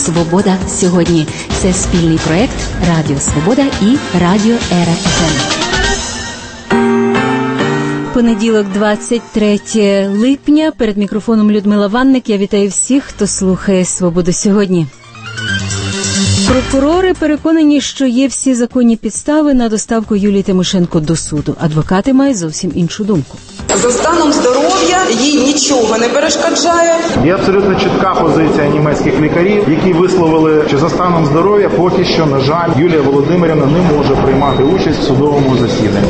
«Свобода сьогодні». Це спільний проект Радіо Свобода і Радіо Ера ФМ. Понеділок, 23 липня. Перед мікрофоном Людмила Ванник. Я вітаю всіх, хто слухає «Свободу сьогодні». Прокурори переконані, що є всі законні підстави на доставку Юлії Тимошенко до суду. Адвокати мають зовсім іншу думку. За станом здоров'я їй нічого не перешкоджає. Є абсолютно чітка позиція німецьких лікарів, які висловили, що за станом здоров'я поки що, на жаль, Юлія Володимирівна не може приймати участь в судовому засіданні.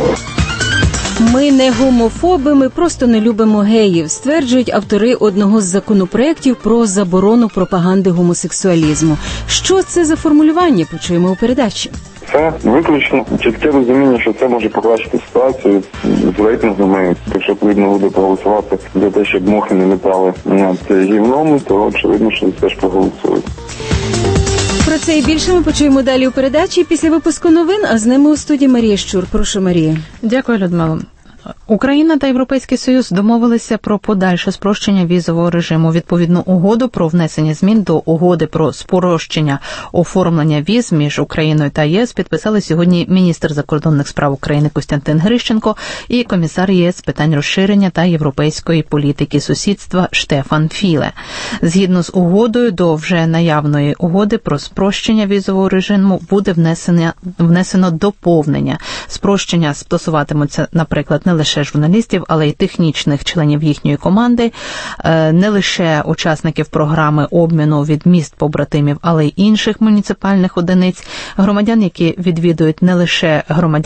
Ми не гомофоби, ми просто не любимо геїв, стверджують автори одного з законопроєктів про заборону пропаганди гомосексуалізму. Що це за формулювання, почуємо у передачі. Це виключно чітке розуміння, що це може покращити ситуацію з рейтингами. Якщо потрібно буде проголосувати за те, щоб мухи не літали над гівном, то очевидно, що теж проголосують. Про це і більше ми почуємо далі у передачі після випуску новин, а з ними у студії Марія Щур. Прошу, Марія. Дякую, Людмила. Україна та Європейський Союз домовилися про подальше спрощення візового режиму. Відповідну угоду про внесення змін до угоди про спрощення оформлення віз між Україною та ЄС підписали сьогодні міністр закордонних справ України Костянтин Грищенко і комісар ЄС з питань розширення та європейської політики сусідства Штефан Філе. Згідно з угодою, до вже наявної угоди про спрощення візового режиму буде внесено доповнення. Спрощення стосуватимуться, наприклад, не лише журналістів, але й технічних членів їхньої команди, не лише учасників програми обміну від міст побратимів, але й інших муніципальних одиниць, громадян, які відвідують не лише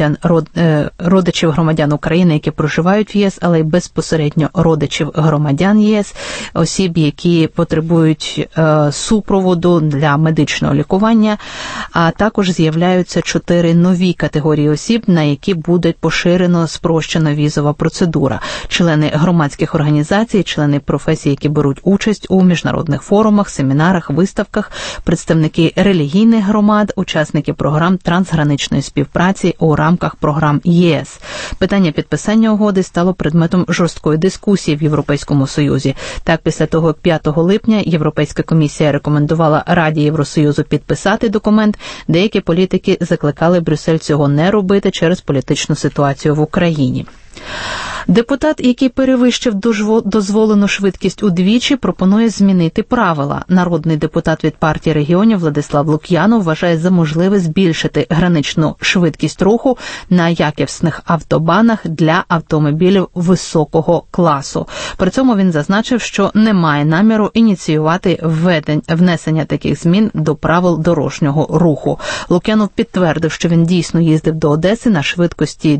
родичів громадян України, які проживають в ЄС, але й безпосередньо родичів громадян ЄС, осіб, які потребують супроводу для медичного лікування, а також з'являються 4 нові категорії осіб, на які буде поширено спрощена візова процедура. Члени громадських організацій, члени професій, які беруть участь у міжнародних форумах, семінарах, виставках, представники релігійних громад, учасники програм трансграничної співпраці у рамках програм ЄС. Питання підписання угоди стало предметом жорсткої дискусії в Європейському Союзі. Так, після того 5 липня Європейська комісія рекомендувала Раді Євросоюзу підписати документ, деякі політики закликали Брюссель цього не робити через політичну ситуацію в Україні. Депутат, який перевищив дозволену швидкість удвічі, пропонує змінити правила. Народний депутат від партії регіонів Владислав Лук'янов вважає за можливе збільшити граничну швидкість руху на якісних автобанах для автомобілів високого класу. При цьому він зазначив, що не має наміру ініціювати внесення таких змін до правил дорожнього руху. Лук'янов підтвердив, що він дійсно їздив до Одеси на швидкості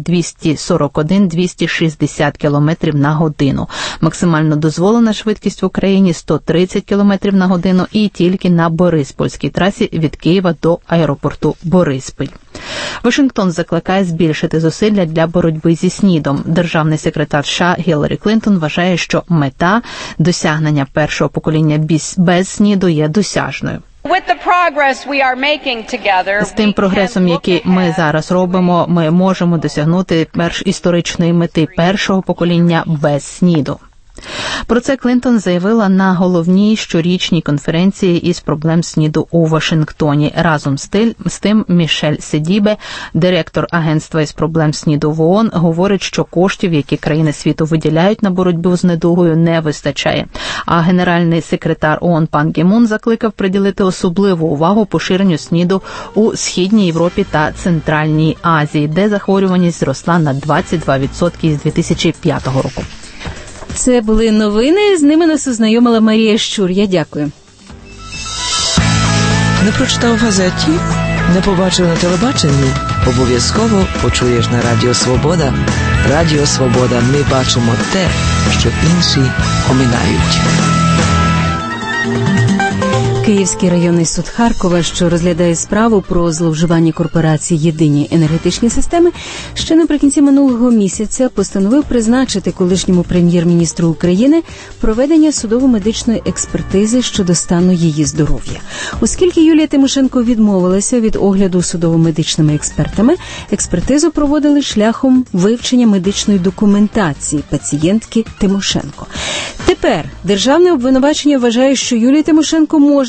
241-260 км на годину. Максимально дозволена швидкість в Україні 130 км на годину і тільки на Бориспільській трасі від Києва до аеропорту Бориспіль. Вашингтон закликає збільшити зусилля для боротьби зі СНІДом. Державний секретар США Гіларі Клінтон вважає, що мета досягнення першого покоління без СНІДу є досяжною. З тим прогресом, який ми зараз робимо, ми можемо досягнути історичної мети першого покоління без СНІДу. Про це Клінтон заявила на головній щорічній конференції із проблем СНІДу у Вашингтоні. Разом з тим Мішель Седібе, директор агентства із проблем СНІДу в ООН, говорить, що коштів, які країни світу виділяють на боротьбу з недугою, не вистачає. А генеральний секретар ООН пан Гі Мун закликав приділити особливу увагу поширенню СНІДу у Східній Європі та Центральній Азії, де захворюваність зросла на 22% з 2005 року. Це були новини, з ними нас ознайомила Марія Щур. Я дякую. Не прочитав в газеті? Не побачив на телебаченні? Обов'язково почуєш на Радіо Свобода. Радіо Свобода. Ми бачимо те, що інші оминають. Київський районний суд Харкова, що розглядає справу про зловживання корпорації «Єдині енергетичні системи», ще наприкінці минулого місяця постановив призначити колишньому прем'єр-міністру України проведення судово-медичної експертизи щодо стану її здоров'я. Оскільки Юлія Тимошенко відмовилася від огляду судово-медичними експертами, експертизу проводили шляхом вивчення медичної документації пацієнтки Тимошенко. Тепер державне обвинувачення вважає, що Юлії Тимошенко можна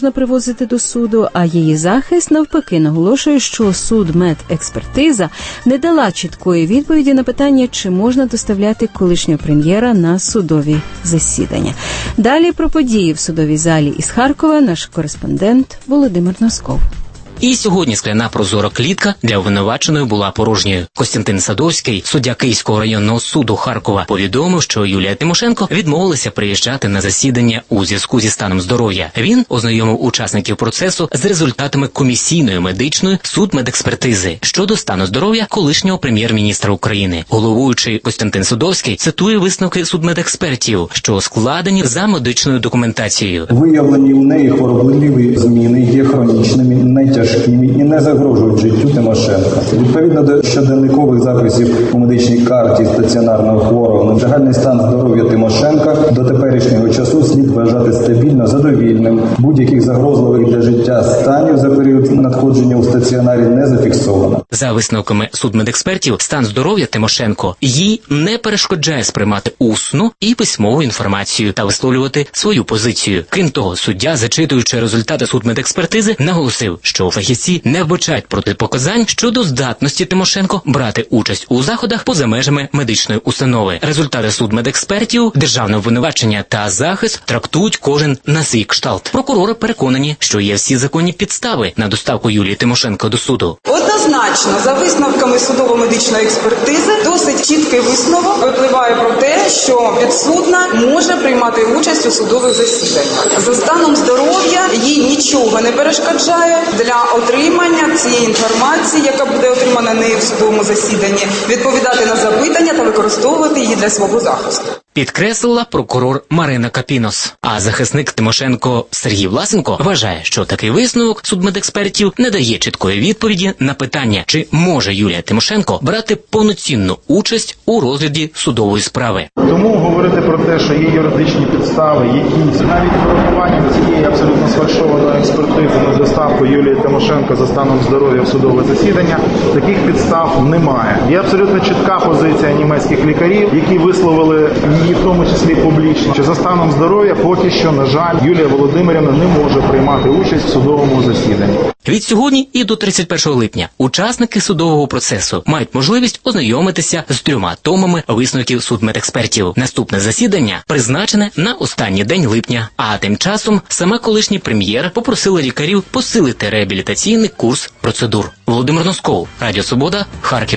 можна привозити до суду, а її захист навпаки наголошує, що судмедекспертиза не дала чіткої відповіді на питання, чи можна доставляти колишнього прем'єра на судові засідання. Далі про події в судовій залі із Харкова наш кореспондент Володимир Носков. І сьогодні скляна прозора клітка для обвинуваченої була порожньою. Костянтин Садовський, суддя Київського районного суду Харкова, повідомив, що Юлія Тимошенко відмовилася приїжджати на засідання у зв'язку зі станом здоров'я. Він ознайомив учасників процесу з результатами комісійної медичної судмедекспертизи щодо стану здоров'я колишнього прем'єр-міністра України. Головуючий Костянтин Садовський цитує висновки судмедекспертів, що складені за медичною документацією. Виявлені у неї хворобливі зміни є хронічними, найтяжчими і не загрожують життю Тимошенка. Відповідно до щоденникових записів у медичній карті стаціонарного хворого, загальний стан здоров'я Тимошенка до теперішнього часу слід вважати стабільно задовільним. Будь-яких загрозливих для життя станів за період надходження у стаціонарі не зафіксовано. За висновками судмедекспертів, стан здоров'я Тимошенко їй не перешкоджає сприймати усну і письмову інформацію та висловлювати свою позицію. Крім того, суддя, зачитуючи результати судмедекспертизи, наголосив, що фахівці не вбачають протипоказань щодо здатності Тимошенко брати участь у заходах поза межами медичної установи. Результати судмедекспертів, державне обвинувачення та захист трактують кожен на свій кшталт. Прокурори переконані, що є всі законні підстави на доставку Юлії Тимошенко до суду. Однозначно, за висновками судово-медичної експертизи, досить чіткий висновок випливає про те, що підсудна може приймати участь у судових засіданнях. За станом здоров'я їй нічого не перешкоджає для отримання цієї інформації, яка буде отримана нею в судовому засіданні, відповідати на запитання та використовувати її для свого захисту. Підкреслила прокурор Марина Капінос. А захисник Тимошенко Сергій Власенко вважає, що такий висновок судмедекспертів не дає чіткої відповіді на питання, чи може Юлія Тимошенко брати повноцінну участь у розгляді судової справи. Тому говорити про те, що є юридичні підстави, якісь навіть врахування цієї абсолютно сфальшованої експертизи на доставку Юлії Тимошенко за станом здоров'я в судове засідання, таких підстав немає. Є абсолютно чітка позиція німецьких лікарів, які висловили її в тому числі публічно, що за станом здоров'я поки що, на жаль, Юлія Володимирівна не може приймати участь в судовому засіданні. Від сьогодні і до 31 липня учасники судового процесу мають можливість ознайомитися з 3 томами висновків судмедекспертів. Наступне засідання призначене на останній день липня. А тим часом сама колишній прем'єр попросила лікарів посилити реабілітаційний курс процедур. Володимир Носков, Радіо Свобода, Харків.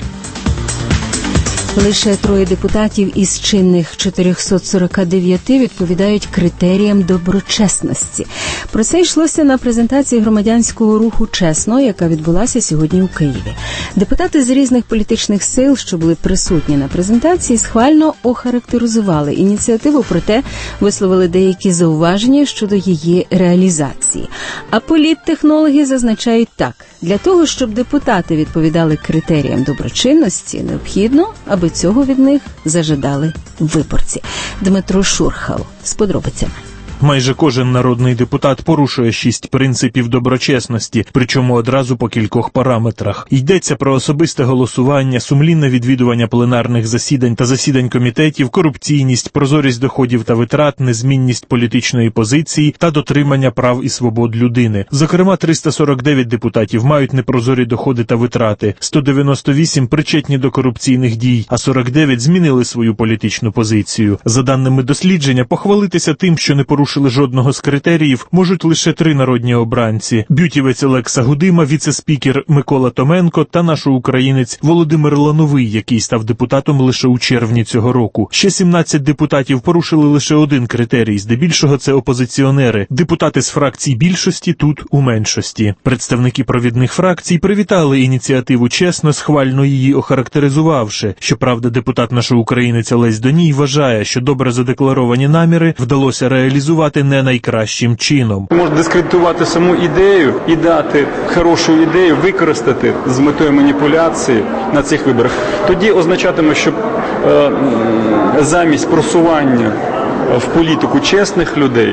Лише 3 депутатів із чинних 449 відповідають критеріям доброчесності. Про це йшлося на презентації громадянського руху «Чесно», яка відбулася сьогодні у Києві. Депутати з різних політичних сил, що були присутні на презентації, схвально охарактеризували ініціативу, проте висловили деякі зауваження щодо її реалізації. А політтехнологи зазначають так: для того, щоб депутати відповідали критеріям доброчинності, необхідно, аби цього від них зажадали виборці. Дмитро Шурхал з подробицями. Майже кожен народний депутат порушує 6 принципів доброчесності, причому одразу по кількох параметрах. Йдеться про особисте голосування, сумлінне відвідування пленарних засідань та засідань комітетів, корупційність, прозорість доходів та витрат, незмінність політичної позиції та дотримання прав і свобод людини. Зокрема, 349 депутатів мають непрозорі доходи та витрати, 198 причетні до корупційних дій, а 49 змінили свою політичну позицію. За даними дослідження, похвалитися тим, що не порушили жодного з критеріїв, можуть лише 3 народні обранці: бютівець Олекса Гудима, віце-спікер Микола Томенко та наш українець Володимир Лановий, який став депутатом лише у червні цього року. Ще 17 депутатів порушили лише 1 критерій, здебільшого це опозиціонери. Депутати з фракцій більшості тут у меншості. Представники провідних фракцій привітали ініціативу «Чесно», схвально її охарактеризувавши. Щоправда, депутат наш українець Олесь Доній вважає, що добре задекларовані наміри вдалося реалізувати не найкращим чином. Можна дискредитувати саму ідею і дати хорошу ідею використати з метою маніпуляції на цих виборах. Тоді означатиме, що замість просування в політику чесних людей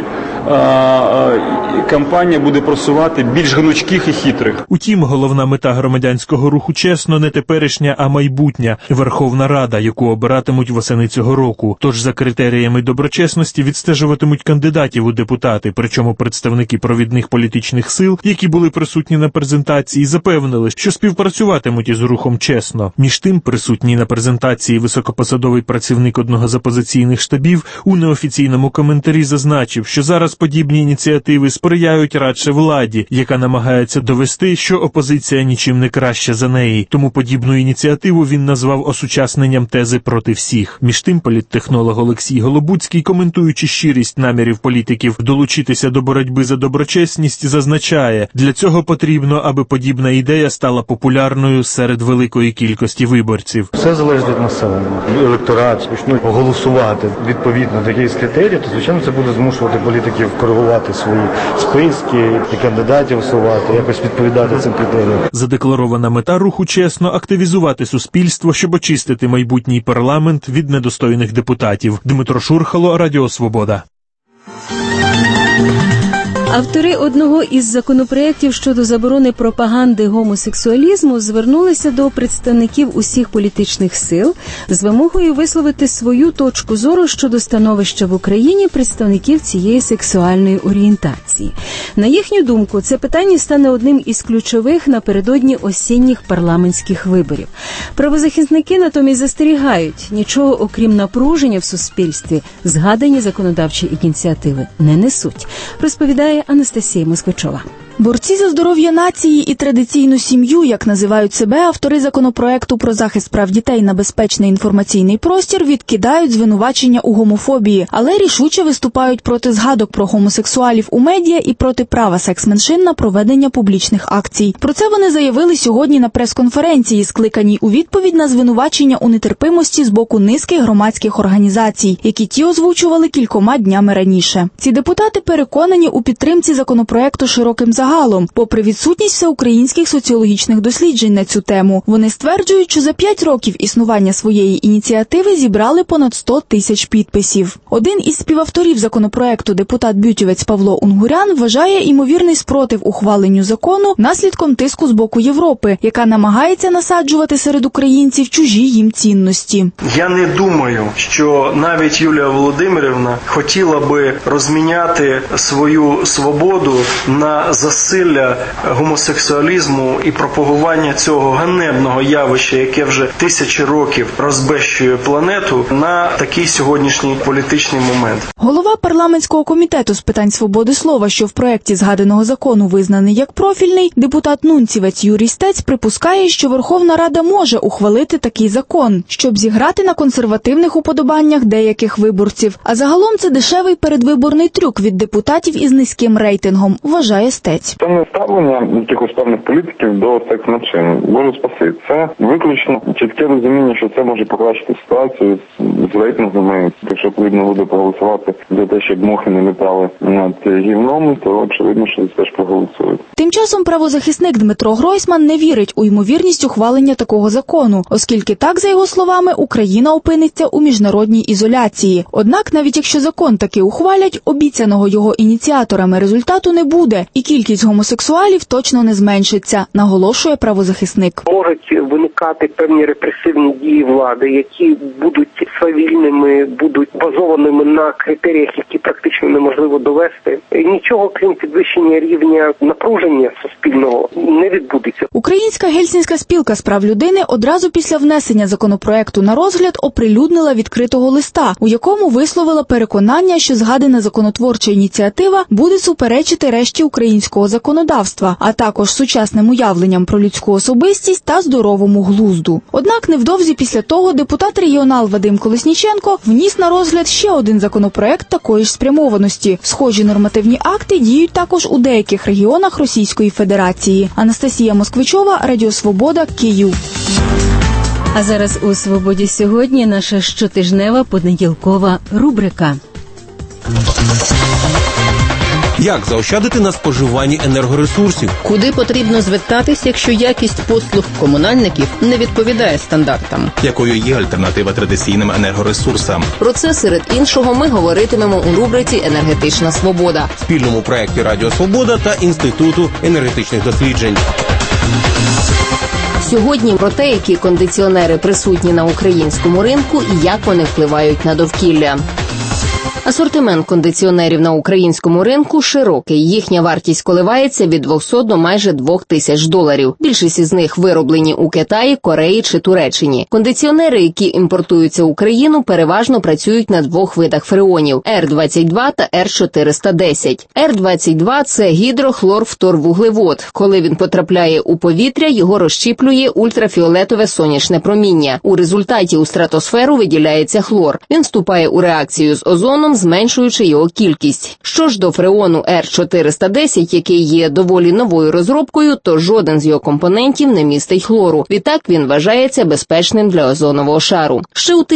кампанія буде просувати більш гнучких і хитрих. Утім, головна мета громадянського руху «Чесно» не теперішня, а майбутня – Верховна Рада, яку обиратимуть восени цього року. Тож за критеріями доброчесності відстежуватимуть кандидатів у депутати, причому представники провідних політичних сил, які були присутні на презентації, запевнили, що співпрацюватимуть із рухом «Чесно». Між тим, присутній на презентації високопосадовий працівник одного з опозиційних штабів у неофіційному коментарі зазначив, що зараз подібні ініціативи сприяють радше владі, яка намагається довести, що опозиція нічим не краща за неї. Тому подібну ініціативу він назвав осучасненням тези проти всіх. Між тим, політтехнолог Олексій Голобуцький, коментуючи щирість намірів політиків долучитися до боротьби за доброчесність, зазначає, для цього потрібно, аби подібна ідея стала популярною серед великої кількості виборців. Все залежить від населення. Електорат почнуть голосувати відповідно до якихось критеріїв, то, звичайно, це буде змушувати політиків коригувати свої списки і кандидатів усувати, якось відповідати цим критеріям. Задекларована мета руху «Чесно» – активізувати суспільство, щоб очистити майбутній парламент від недостойних депутатів. Дмитро Шурхало, Радіо Свобода. Автори одного із законопроєктів щодо заборони пропаганди гомосексуалізму звернулися до представників усіх політичних сил з вимогою висловити свою точку зору щодо становища в Україні представників цієї сексуальної орієнтації. На їхню думку, це питання стане одним із ключових напередодні осінніх парламентських виборів. Правозахисники натомість застерігають, нічого окрім напруження в суспільстві згадані законодавчі ініціативи не несуть, розповідає Анастасія Москвичова. Борці за здоров'я нації і традиційну сім'ю, як називають себе автори законопроекту про захист прав дітей на безпечний інформаційний простір, відкидають звинувачення у гомофобії, але рішуче виступають проти згадок про гомосексуалів у медіа і проти права секс-меншин на проведення публічних акцій. Про це вони заявили сьогодні на прес-конференції, скликаній у відповідь на звинувачення у нетерпимості з боку низки громадських організацій, які ті озвучували кількома днями раніше. Ці депутати переконані у підтримці законопроекту широким загалом, попри відсутність всеукраїнських соціологічних досліджень на цю тему. Вони стверджують, що за 5 років існування своєї ініціативи зібрали понад 100 тисяч підписів. Один із співавторів законопроекту, депутат-бютівець Павло Унгурян, вважає імовірний спротив ухваленню закону наслідком тиску з боку Європи, яка намагається насаджувати серед українців чужі їм цінності. Я не думаю, що навіть Юлія Володимирівна хотіла би розміняти свою свободу на засилля гомосексуалізму і пропагування цього ганебного явища, яке вже 1000 років розбещує планету, на такий сьогоднішній політичний момент. Голова парламентського комітету з питань свободи слова, що в проєкті згаданого закону визнаний як профільний, депутат-нунцівець Юрій Стець припускає, що Верховна Рада може ухвалити такий закон, щоб зіграти на консервативних уподобаннях деяких виборців. А загалом це дешевий передвиборний трюк від депутатів із низьким рейтингом, вважає Стець. Це не ставлення якихось певних політиків до секс-меншин. Боже спаси. Це виключно чітке розуміння, що це може покращити ситуацію з рейтингами. Якщо потрібно буде проголосувати за те, щоб мухи не літали над гівном, то очевидно, що теж проголосують. Тим часом правозахисник Дмитро Гройсман не вірить у ймовірність ухвалення такого закону, оскільки так, за його словами, Україна опиниться у міжнародній ізоляції. Однак, навіть якщо закон таки ухвалять, обіцяного його ініціаторами результату не буде, і кількість гомосексуалів точно не зменшиться, наголошує правозахисник. Можуть виникати певні репресивні дії влади, які будуть свавільними, будуть базованими на критеріях, які практично неможливо довести. Нічого, крім підвищення рівня напруження суспільного, не відбудеться. Українська Гельсінська спілка з прав людини одразу після внесення законопроекту на розгляд оприлюднила відкритого листа, у якому висловила переконання, що згадана законотворча ініціатива буде суперечити решті українського законодавства, а також сучасним уявленням про людську особистість та здоровому глузду. Однак невдовзі після того депутат-регіонал Вадим Колесніченко вніс на розгляд ще один законопроект такої ж спрямованості. Схожі нормативні акти діють також у деяких регіонах Російської Федерації. Анастасія Москвичова, Радіо Свобода, Київ. А зараз у «Свободі сьогодні» наша щотижнева понеділкова рубрика. Як заощадити на споживанні енергоресурсів? Куди потрібно звертатись, якщо якість послуг комунальників не відповідає стандартам? Якою є альтернатива традиційним енергоресурсам? Про це, серед іншого, ми говоритимемо у рубриці «Енергетична свобода» в спільному проєкті Радіо Свобода та Інституту енергетичних досліджень. Сьогодні про те, які кондиціонери присутні на українському ринку і як вони впливають на довкілля. Асортимент кондиціонерів на українському ринку широкий. Їхня вартість коливається від 200 до майже $2000. Більшість із них вироблені у Китаї, Кореї чи Туреччині. Кондиціонери, які імпортуються в Україну, переважно працюють на двох видах фреонів – R22 та R410. R22 – це гідрохлорфторвуглевод. Коли він потрапляє у повітря, його розщіплює ультрафіолетове сонячне проміння. У результаті у стратосферу виділяється хлор. Він вступає у реакцію з озоном, зменшуючи його кількість. Що ж до фреону R410, який є доволі новою розробкою, то жоден з його компонентів не містить хлору. Відтак він вважається безпечним для озонового шару. Ще у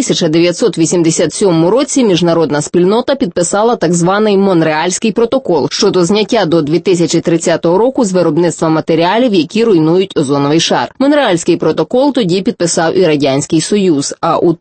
1987 році міжнародна спільнота підписала так званий Монреальський протокол щодо зняття до 2030 року з виробництва матеріалів, які руйнують озоновий шар. Монреальський протокол тоді підписав і Радянський Союз, а у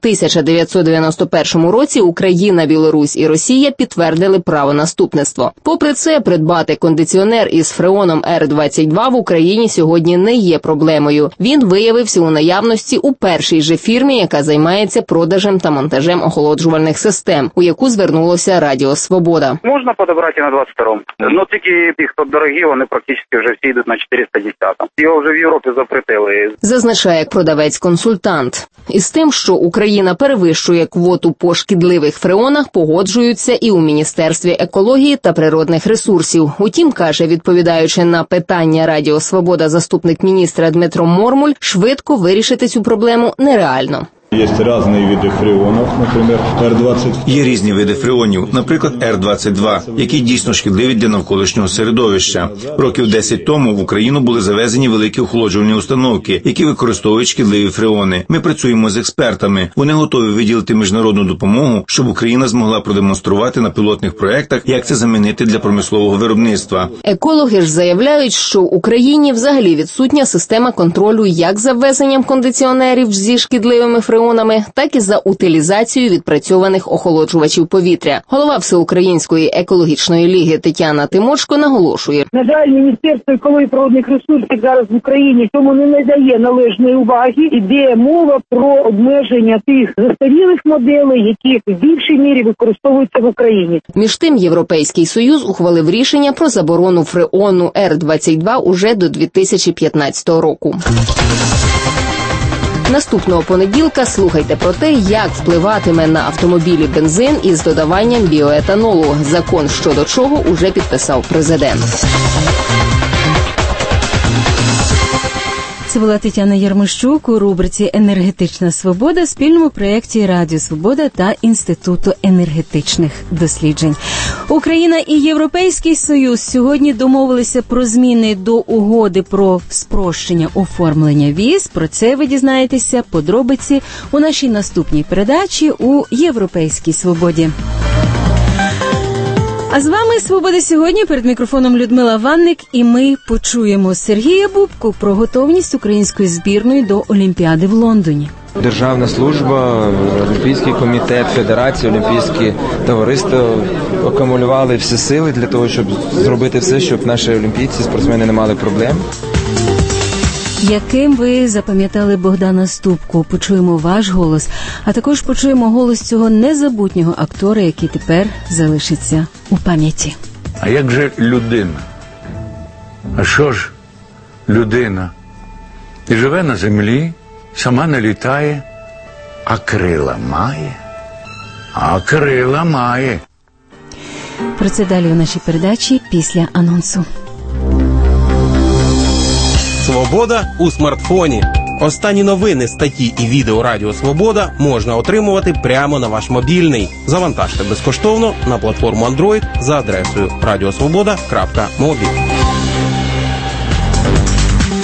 1991 році Україна, Білорусь і Росія підтвердили правонаступництво. Попри це, придбати кондиціонер із фреоном R22 в Україні сьогодні не є проблемою. Він виявився у наявності у першій же фірмі, яка займається продажем та монтажем охолоджувальних систем, у яку звернулося Радіо Свобода. Можна подобрати на 22-му. Ну тільки ті, хто дорогі, вони практично вже всі йдуть на 410-му. Його вже в Європі запретили. Зазначає продавець-консультант. Із тим, що Україна перевищує квоту по шкідливих фреонах, погоджуються і у Міністерстві екології та природних ресурсів. Утім, каже, відповідаючи на питання Радіо Свобода заступник міністра Дмитро Мормуль, швидко вирішити цю проблему нереально. Є різні види фреонів, наприклад, R20. Є різні види фреонів, наприклад, R22, які дійсно шкідливі для навколишнього середовища. Років 10 тому в Україну були завезені великі охолоджувальні установки, які використовують шкідливі фреони. Ми працюємо з експертами. Вони готові виділити міжнародну допомогу, щоб Україна змогла продемонструвати на пілотних проєктах, як це замінити для промислового виробництва. Екологи ж заявляють, що в Україні взагалі відсутня система контролю як за ввезенням кондиціонерів зі шкідливими фреонами, так і за утилізацією відпрацьованих охолоджувачів повітря. Голова Всеукраїнської екологічної ліги Тетяна Тимочко наголошує. На жаль, Міністерство екології і природних ресурсів зараз в Україні цьому не надає належної уваги. Іде мова про обмеження тих застарілих моделей, які в більшій мірі використовуються в Україні. Між тим, Європейський Союз ухвалив рішення про заборону фреону R22 уже до 2015 року. Наступного понеділка слухайте про те, як впливатиме на автомобілі бензин із додаванням біоетанолу. Закон щодо чого уже підписав президент. Це була Тетяна Ярмощук у рубриці «Енергетична свобода» в спільному проєкті Радіо Свобода та Інституту енергетичних досліджень. Україна і Європейський Союз сьогодні домовилися про зміни до угоди про спрощення оформлення віз. Про це ви дізнаєтеся подробиці у нашій наступній передачі у «Європейській свободі». А з вами «Свобода сьогодні», перед мікрофоном Людмила Ванник, і ми почуємо Сергія Бубку про готовність української збірної до Олімпіади в Лондоні. Державна служба, Олімпійський комітет, Федерація, Олімпійське товариство акумулювали всі сили для того, щоб зробити все, щоб наші олімпійці, спортсмени не мали проблем. Яким ви запам'ятали Богдана Ступку? Почуємо ваш голос, а також почуємо голос цього незабутнього актора, який тепер залишиться у пам'яті. А як же людина? А що ж людина? І живе на землі, сама не літає, а крила має. А крила має. Про це далі у нашій передачі після анонсу. Свобода у смартфоні. Останні новини, статті і відео Радіо Свобода можна отримувати прямо на ваш мобільний. Завантажте безкоштовно на платформу Android за адресою radiosvoboda.mobi.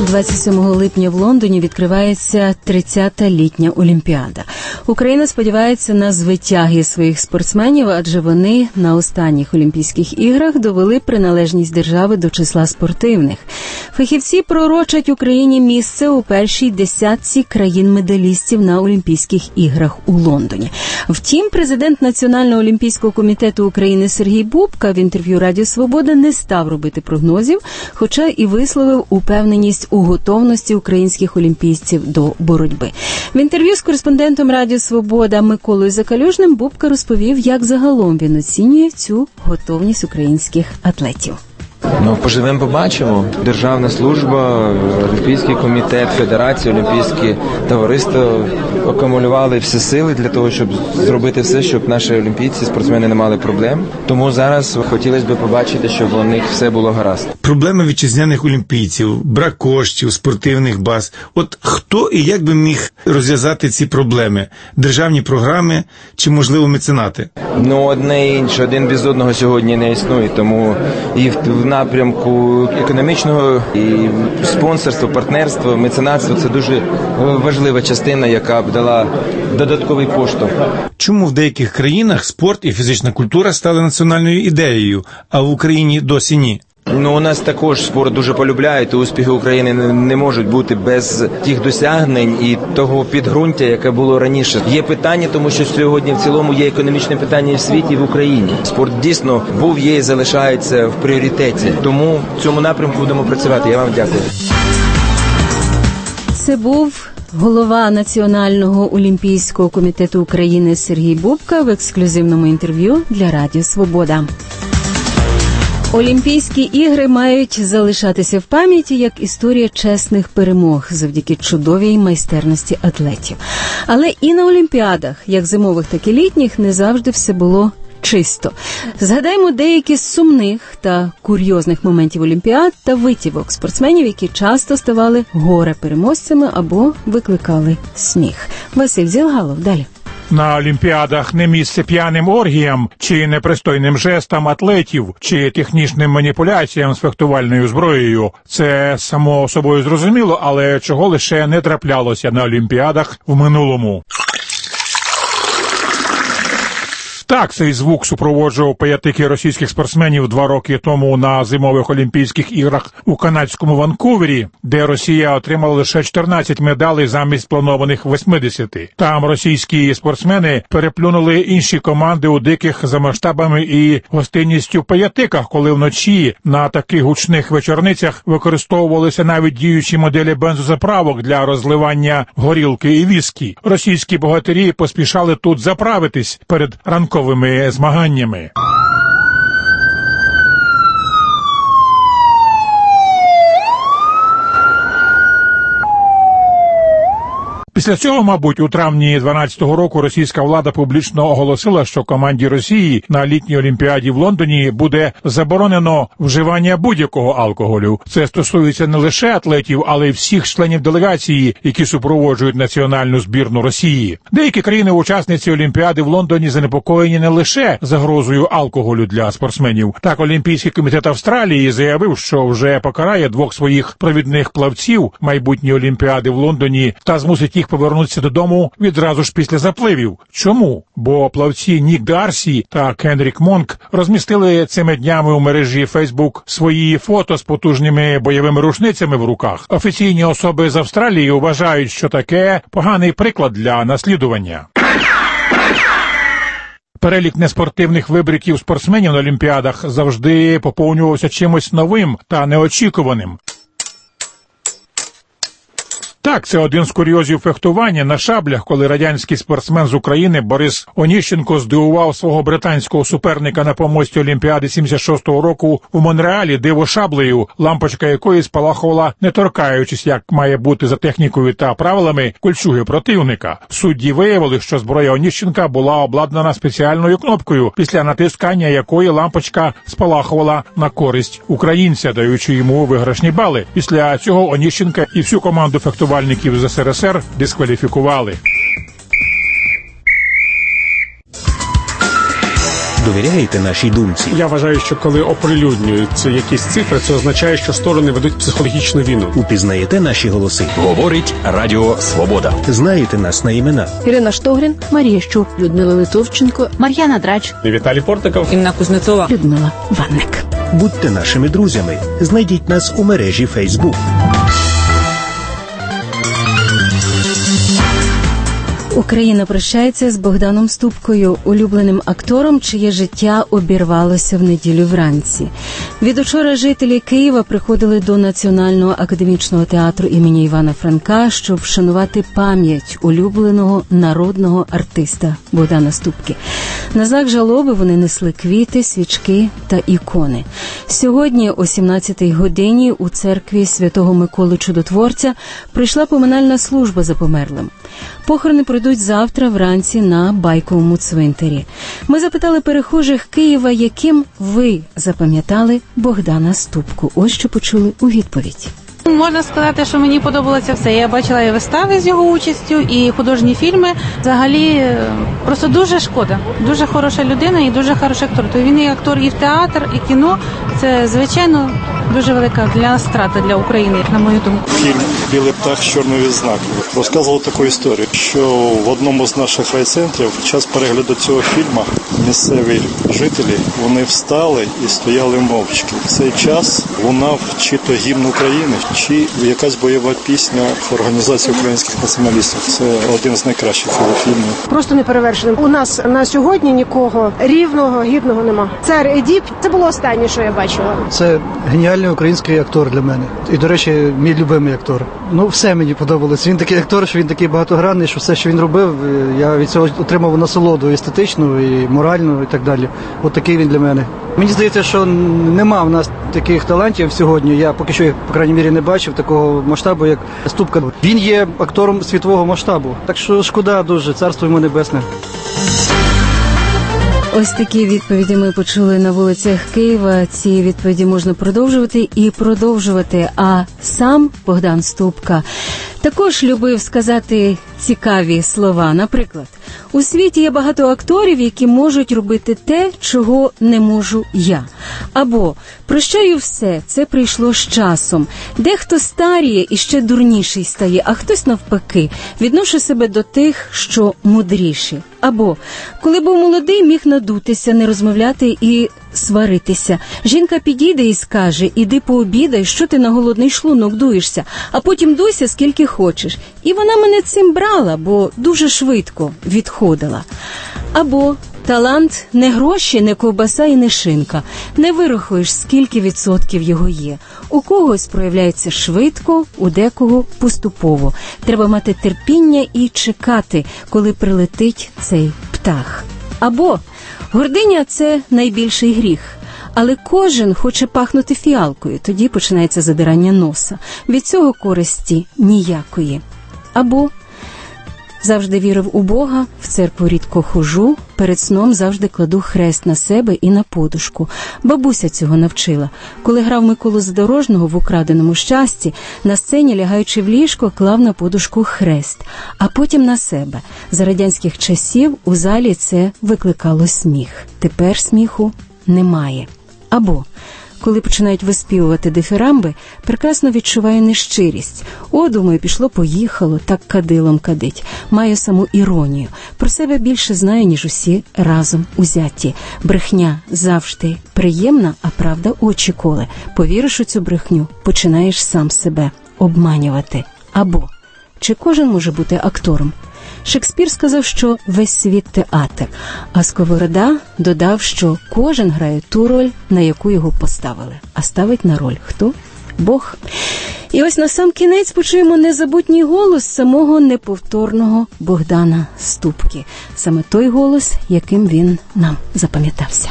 27 липня в Лондоні відкривається 30-та літня Олімпіада. Україна сподівається на звитяги своїх спортсменів, адже вони на останніх Олімпійських іграх довели приналежність держави до числа спортивних. Фахівці пророчать Україні місце у першій десятці країн-медалістів на Олімпійських іграх у Лондоні. Втім, президент Національного олімпійського комітету України Сергій Бубка в інтерв'ю Радіо Свобода не став робити прогнозів, хоча і висловив упевненість у готовності українських олімпійців до боротьби. В інтерв'ю з кореспондентом Радіо Свобода Миколою Закалюжним Бубка розповів, як загалом він оцінює цю готовність українських атлетів. Поживемо, побачимо. Державна служба, Олімпійський комітет, Федерація, Олімпійське товариство акумулювали всі сили для того, щоб зробити все, щоб наші олімпійці, спортсмени не мали проблем. Тому зараз хотілося б побачити, щоб у них все було гаразд. Проблеми вітчизняних олімпійців, брак коштів, спортивних баз. От хто і як би міг розв'язати ці проблеми? Державні програми чи, можливо, меценати? Одне і інше, один без одного сьогодні не існує, тому і в напрямку економічного, і спонсорство, партнерство, меценатство – це дуже важлива частина, яка б дала додатковий поштовх. Чому в деяких країнах спорт і фізична культура стали національною ідеєю, а в Україні досі ні? У нас також спорт дуже полюбляють, і успіхи України не можуть бути без тих досягнень і того підґрунтя, яке було раніше. Є питання, тому що сьогодні в цілому є економічне питання і в світі, і в Україні. Спорт дійсно був, є і залишається в пріоритеті. Тому в цьому напрямку будемо працювати. Я вам дякую. Це був голова Національного олімпійського комітету України Сергій Бубка в ексклюзивному інтерв'ю для Радіо Свобода. Олімпійські ігри мають залишатися в пам'яті як історія чесних перемог завдяки чудовій майстерності атлетів. Але і на Олімпіадах, як зимових, так і літніх, не завжди все було чисто. Згадаймо деякі з сумних та курйозних моментів Олімпіад та витівок спортсменів, які часто ставали горе-переможцями або викликали сміх. Василь Зілгалов, далі. На Олімпіадах не місце п'яним оргіям, чи непристойним жестам атлетів, чи технічним маніпуляціям з фехтувальною зброєю. Це само собою зрозуміло, але чого лише не траплялося на Олімпіадах в минулому. Так, цей звук супроводжував п'ятики російських спортсменів 2 роки тому на зимових Олімпійських іграх у канадському Ванкувері, де Росія отримала лише 14 медалей замість планованих 80. Там російські спортсмени переплюнули інші команди у диких за масштабами і гостинністю п'ятиках, коли вночі на таких гучних вечорницях використовувалися навіть діючі моделі бензозаправок для розливання горілки і віскі. Російські богатирі поспішали тут заправитись перед ранковими змаганнями. Після цього, мабуть, у травні 12-го року російська влада публічно оголосила, що команді Росії на літній Олімпіаді в Лондоні буде заборонено вживання будь-якого алкоголю. Це стосується не лише атлетів, але й всіх членів делегації, які супроводжують національну збірну Росії. Деякі країни-учасниці Олімпіади в Лондоні занепокоєні не лише загрозою алкоголю для спортсменів. Так, Олімпійський комітет Австралії заявив, що вже покарає 2 своїх провідних плавців майбутньої Олімпіади в Лондоні та змусить їх повернутися додому відразу ж після запливів. Чому? Бо плавці Нік Дарсі та Кенрік Монк розмістили цими днями у мережі Facebook свої фото з потужними бойовими рушницями в руках. Офіційні особи з Австралії вважають, що таке поганий приклад для наслідування. Перелік неспортивних вибриків спортсменів на Олімпіадах завжди поповнювався чимось новим та неочікуваним. Так, це один з курйозів фехтування на шаблях, коли радянський спортсмен з України Борис Оніщенко здивував свого британського суперника на помості Олімпіади 76-го року у Монреалі дивошаблею, лампочка якої спалахувала, не торкаючись, як має бути за технікою та правилами, кольчуги противника. Судді виявили, що зброя Оніщенка була обладнана спеціальною кнопкою, після натискання якої лампочка спалахувала на користь українця, даючи йому виграшні бали. Після цього Оніщенка і всю команду фехтувальників з СРСР дискваліфікували. Довіряєте нашій думці? Я вважаю, що коли оприлюднюються якісь цифри, це означає, що сторони ведуть психологічну війну. Упізнаєте наші голоси? Говорить Радіо Свобода. Знаєте нас на імена? Ірина Штогрін, Марія Щур, Людмила Литовченко, Мар'яна Драч, Віталій Портников, Інна Кузнецова, Людмила Ванник. Будьте нашими друзями. Знайдіть нас у мережі Facebook. Україна прощається з Богданом Ступкою, улюбленим актором, чиє життя обірвалося в неділю вранці. Від учора жителі Києва приходили до Національного академічного театру імені Івана Франка, щоб вшанувати пам'ять улюбленого народного артиста Богдана Ступки. На знак жалоби вони несли квіти, свічки та ікони. Сьогодні о 17-й годині у церкві Святого Миколи Чудотворця прийшла поминальна служба за померлим. Похорони пройдуть завтра вранці на Байковому цвинтарі. Ми запитали перехожих Києва, яким ви запам'ятали Богдана Ступку. Ось що почули у відповідь. Можна сказати, що мені подобалося все. Я бачила і вистави з його участю, і художні фільми. Взагалі, просто дуже шкода. Дуже хороша людина і дуже хороший актор. То він і актор і в театр, і кіно. Це, звичайно, дуже велика для нас страта для України, на мою думку. Фільм «Білий птах з чорною відзнакою» розказував таку історію, що в одному з наших райцентрів під час перегляду цього фільму місцеві жителі, вони встали і стояли мовчки. В цей час лунав чи то гімн України, чи якась бойова пісня Організації українських націоналістів. Це один з найкращих фільмів. Просто неперевершеним. У нас на сьогодні нікого рівного, гідного нема. Цар Едіп – це було останнє, що я бачила. Це геніальний український актор для мене. І, до речі, мій любимий актор. Все мені подобалось. Він такий актор, що він такий багатогранний, що все, що він робив, я від цього отримав насолоду естетичну, і моральну, і так далі. От такий він для мене. Мені здається, що нема в нас таких талантів сьогодні. Я поки що їх, по крайній мірі, не бачив такого масштабу, як Ступка. Він є актором світового масштабу. Так що шкода дуже, царство йому небесне. Ось такі відповіді ми почули на вулицях Києва. Ці відповіді можна продовжувати і продовжувати. А сам Богдан Ступка також любив сказати цікаві слова. Наприклад, у світі є багато акторів, які можуть робити те, чого не можу я. Або прощаю все, це прийшло з часом. Дехто старіє і ще дурніший стає, а хтось навпаки. Відношу себе до тих, що мудріші. Або коли був молодий, міг надутися, не розмовляти і сваритися. Жінка підійде і скаже: іди пообідай, що ти на голодний шлунок дуєшся, а потім дуйся скільки хочеш. І вона мене цим брала, бо дуже швидко відходила. Або талант не гроші, не ковбаса і не шинка. Не вирахуєш, скільки відсотків його є. У когось проявляється швидко, у декого поступово. Треба мати терпіння і чекати, коли прилетить цей птах. Або гординя – це найбільший гріх. Але кожен хоче пахнути фіалкою, тоді починається задирання носа. Від цього користі ніякої. Або завжди вірив у Бога, в церкву рідко ходжу, перед сном завжди кладу хрест на себе і на подушку. Бабуся цього навчила. Коли грав Миколу Задорожного в «Украденому щасті», на сцені, лягаючи в ліжко, клав на подушку хрест, а потім на себе. За радянських часів у залі це викликало сміх. Тепер сміху немає. Або коли починають виспівувати дифірамби, прекрасно відчуваю нещирість. О, думаю, пішло-поїхало, так кадилом кадить. Маю саму іронію. Про себе більше знаю, ніж усі разом узяті. Брехня завжди приємна, а правда очі коле. Повіриш у цю брехню, починаєш сам себе обманювати. Або чи кожен може бути актором? Шекспір сказав, що весь світ – театр, а Сковорода додав, що кожен грає ту роль, на яку його поставили. А ставить на роль хто? Бог. І ось на сам кінець почуємо незабутній голос самого неповторного Богдана Ступки. Саме той голос, яким він нам запам'ятався.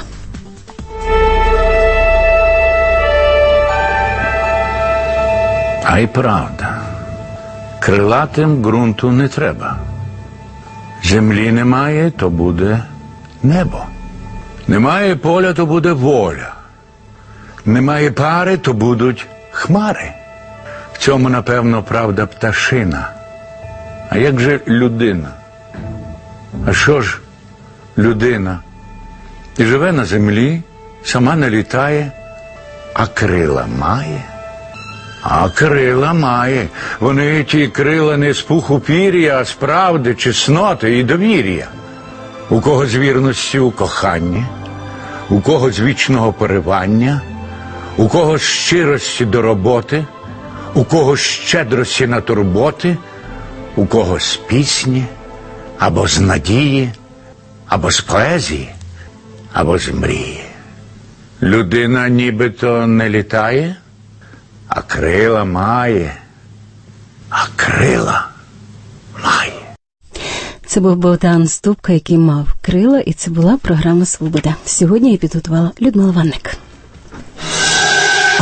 А й правда, крилатим ґрунту не треба. Землі немає, то буде небо. Немає поля, то буде воля. Немає пари, то будуть хмари. В цьому, напевно, правда пташина. А як же людина? А що ж людина? і живе на землі, сама не літає, а крила має. А крила має. Вони ті крила не з пуху пір'я, а з правди, чесноти і довір'я. У кого з вірності у коханні, у кого з вічного поривання, у кого з щирості до роботи, у кого з щедрості на турботи, у кого з пісні, або з надії, або з поезії, або з мрії. Людина нібито не літає, а крила має, а крила має. Це був Богдан Ступка, який мав крила, і це була програма «Свобода». Сьогодні її підготувала Людмила Ванник.